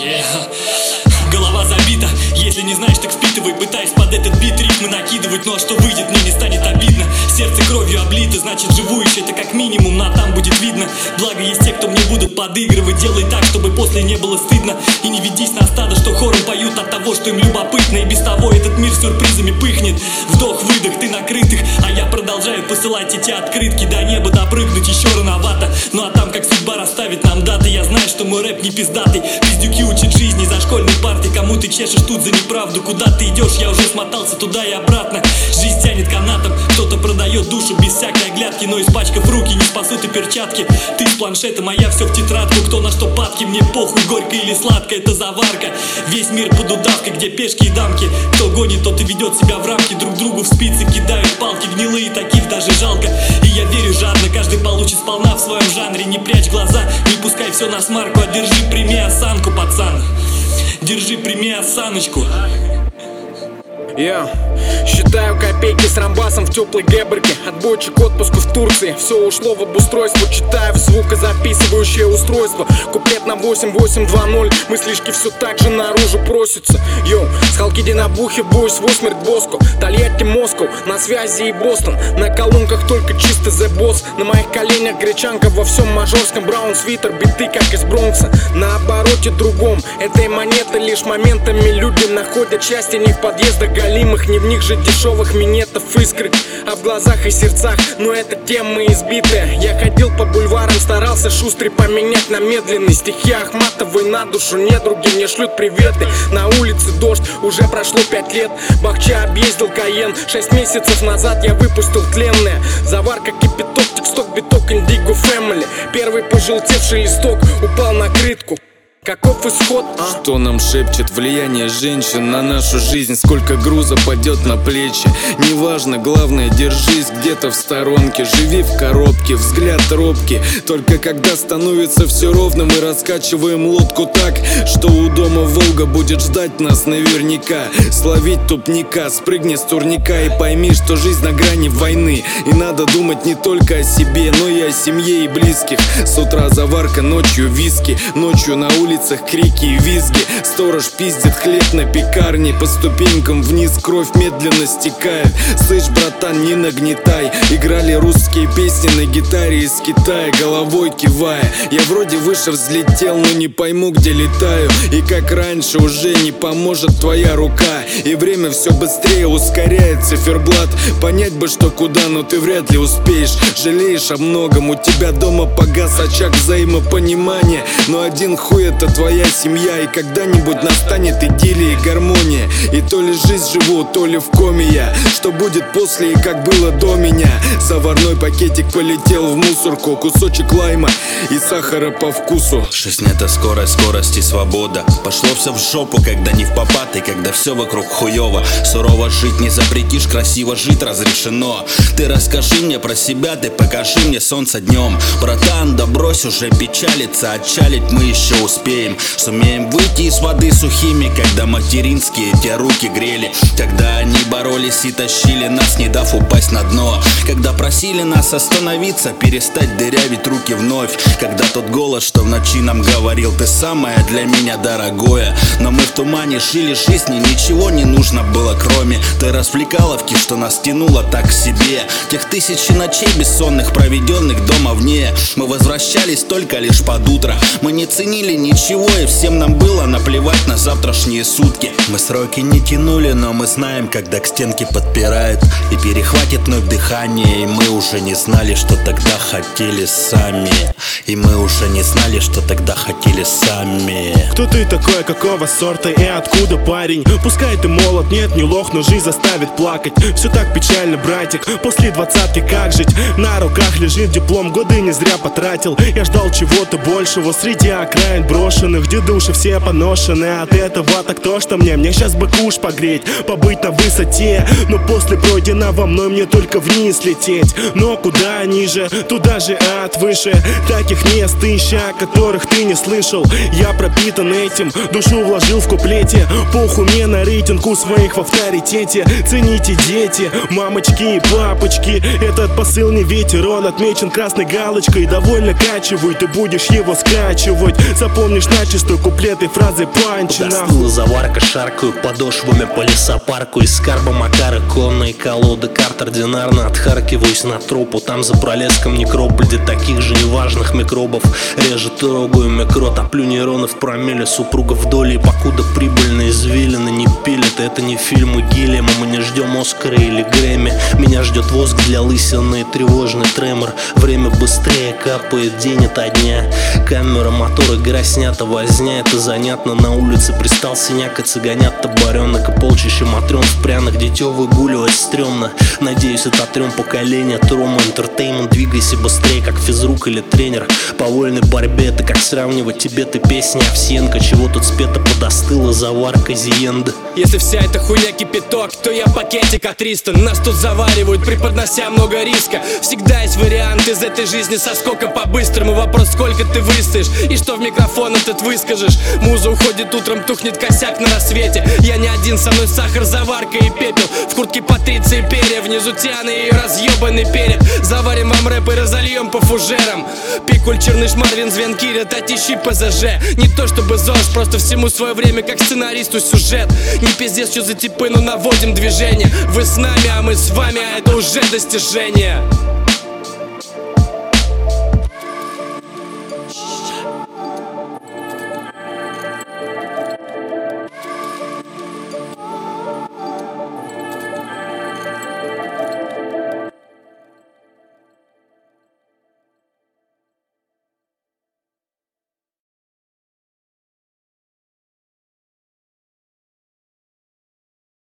Голова забита, если не знаешь, так впитывай. Пытаюсь под этот бит ритмы накидывать, ну а что выйдет, мне не станет обидно. Сердце кровью облито, значит живу еще, это как минимум, но там будет видно. Благо есть те, кто мне будут подыгрывать. Делай так, чтобы после не было стыдно. И не ведись на стадо, что хором поют от того, что им любопытно. И без того этот мир сюрпризами пыхнет. Вдох-выдох, ты накрытых, а я продолжаю посылать эти открытки. До неба допрыгнуть еще рановато. Ну а там как судьба расставит нам даты. Я знаю, что мой рэп не пиздатый. Пиздюки учат жизни за школьной партой. Кому ты чешешь тут за неправду? Куда ты идешь? Я уже смотался туда и обратно. Жизнь тянет канатом, кто-то продает душу без всякой оглядки. Но испачкав руки, не спасут и перчатки. Ты с планшетом, а я все в тетрадку. Кто на что падки, мне похуй, горько или сладко, это заварка. Весь мир под удавкой, где пешки и дамки. Кто гонит, тот и ведет себя в рамки. Друг другу в спицы кидают палки гнилые, таких даже жалко. И я верю жадно, каждый получит сполна в своем жанре. Не прячь глаза, не пускай все на смарку, а держи, прими осанку, пацан. Держи, прими осаночку. Считаю копейки с рамбасом в теплой гэберке. Отбойчик отпуску в Турции. Все ушло в обустройство. Читаю в звукозаписывающее устройство. Куплет на 8820. Мыслишки все так же наружу просятся. С Халкиди на бухе бойс в усмерть Боско. Тольятти, Москва, на связи и Бостон. На колонках только чисто The Boss. На моих коленях гречанка во всем мажорском. Браун свитер, биты как из Бронкса. На обороте другом этой монеты лишь моментами люди находят счастье не в подъездах галимых, не в них же дешевых минетов искры, а в глазах и сердцах. Но эта тема избитая. Я ходил по бульварам, старался шустрый поменять на медленный. Стихи Ахматовой на душу недруги мне шлют приветы. На улице дождь, уже прошло 5 лет. Бахча объездил Каен. 6 месяцев назад я выпустил тленное. Заварка, кипяток, тексток, биток, индиго фэмили. Первый пожелтевший листок упал на крытку. Каков исход, а? Что нам шепчет влияние женщин на нашу жизнь? Сколько груза падет на плечи? Неважно, главное, держись где-то в сторонке. Живи в коробке, взгляд робкий. Только когда становится все ровно, мы раскачиваем лодку так, что у дома Волга будет ждать нас наверняка. Словить тупника, спрыгни с турника и пойми, что жизнь на грани войны. И надо думать не только о себе, но и о семье и близких. С утра заварка, ночью виски, ночью на улице крики и визги. Сторож пиздит хлеб на пекарне. По ступенькам вниз кровь медленно стекает. Слышь, братан, не нагнетай. Играли русские песни на гитаре из Китая, головой кивая. Я вроде выше взлетел, но не пойму, где летаю. И как раньше уже не поможет твоя рука. И время все быстрее ускоряет циферблат. Понять бы, что куда, но ты вряд ли успеешь. Жалеешь о многом, у тебя дома погас очаг взаимопонимания. Но один хуй — это твоя семья. И когда-нибудь настанет идиллия и гармония. И то ли жизнь живу, то ли в коме я. Что будет после и как было до меня? Заварной пакетик полетел в мусорку. Кусочек лайма и сахара по вкусу. Жизнь — это скорость и свобода. Пошло все в жопу, когда не в попад. И когда все вокруг хуёво. Сурово жить не запретишь, красиво жить разрешено. Ты расскажи мне про себя, ты покажи мне солнце днем. Братан, да брось уже печалиться. Отчалить мы еще успеем. Сумеем выйти из воды сухими, когда материнские те руки грели. Когда они боролись и тащили нас, не дав упасть на дно. Когда просили нас остановиться, перестать дырявить руки вновь. Когда тот голос, что в ночи нам говорил: ты самое для меня дорогое. Но мы в тумане жили жизни, ничего не нужно было кроме той развлекаловки, что нас тянуло так к себе. Тех тысячи ночей бессонных, проведенных дома вне. Мы возвращались только лишь под утро. Мы не ценили ничего, и всем нам было наплевать на завтрашние сутки. Мы сроки не тянули, но мы знаем, когда к стенке подпирает и перехватит вновь дыхание. И мы уже не знали, что тогда хотели сами. И мы уже не знали, что тогда хотели сами. Кто ты такой, какого сорта и откуда, парень? Пускай ты молод, нет, не лох, но жизнь заставит плакать. Все так печально, братик, после 20-ки как жить? На руках лежит диплом, годы не зря потратил. Я ждал чего-то большего среди окраин брошенных, где души все поношены от этого. Так то, что мне сейчас бы куш погреть, побыть на высоте мне. Но после пройденного мной мне только вниз лететь. Но куда ниже, туда же ад выше. Таких мест тысяча, о которых ты не слышал. Я пропитан этим, душу вложил в куплете. Похуй мне на рейтингу своих в авторитете. Цените, дети, мамочки и папочки. Этот посыл не ветер, он отмечен красной галочкой. Довольно качивай, ты будешь его скачивать. Запомнишь начисто куплеты, фразы, панчи. Подостыла заварка, шаркаю подошвами по лесопарку. Из скарба Макары, конные колоды карт ординарно отхаркиваюсь на тропу. Там за пролеском некрополь, где таких же неважных микробов режет, трогаю микро, топлю нейроны в промилле супругов в доле. И покуда прибыльно извилины не пилят, это не фильмы Гиллиама. Мы не ждем Оскара или Грэмми. Меня ждет воск для лысины и тревожный тремор. Время быстрее капает день ото дня. Камера, мотор, игра снята, возня. Это занятно, на улице пристал синяк и цыганят табаренок. И полчища матрен в пряных, дитё выгуливать стрёмно. Надеюсь, ототрем поколение Трома Entertainment. Двигайся быстрее, как физрук или тренер. По вольной борьбе это как сравнивать Тибет и песни Овсенко. Чего тут спето подостыла заварка Зиенда. Если вся эта хуйня кипяток, то я пакетик от 300. Нас тут заваривают, преподнося много риска. Всегда есть вариант из этой жизни со скоком по-быстрому. Вопрос, сколько ты выстоишь и что в микрофон этот выскажешь. Муза уходит утром, тухнет косяк на рассвете. Я не один, со мной сахар, заварка и пепел. В куртке Патриции перья, внизу Тианы и разъебанный перед. Заварим вам рэп и разольем по фужерам. Пикуль, Черныш, Марвин, Звенкиря, Татищи, ПЗЖ. Не то чтобы ЗОЖ, просто всему свое время, как сценаристу сюжет. Не пиздец, что за типы, но наводим движение. Вы с нами, а мы с вами, а это уже достижение.